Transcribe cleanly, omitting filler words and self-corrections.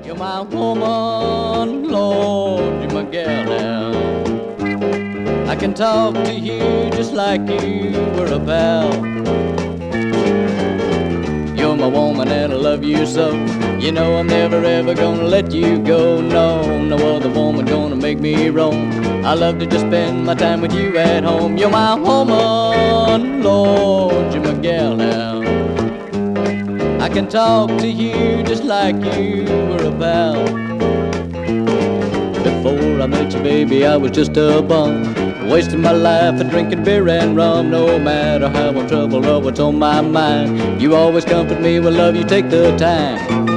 You're my woman, Lord, you're my gal now. I can talk to you just like you were a pal. You're my woman and I love you so. You know I'm never ever gonna let you go. No, no other woman gonna make me roam. I love to just spend my time with you at home. You're my woman, Lord, you're my gal now. I can talk to you just like you were a pal. Before I met you, baby, I was just a bum, wasting my life for drinking beer and rum. No matter how I'm troubled or what's on my mind, you always comfort me with love, you take the time.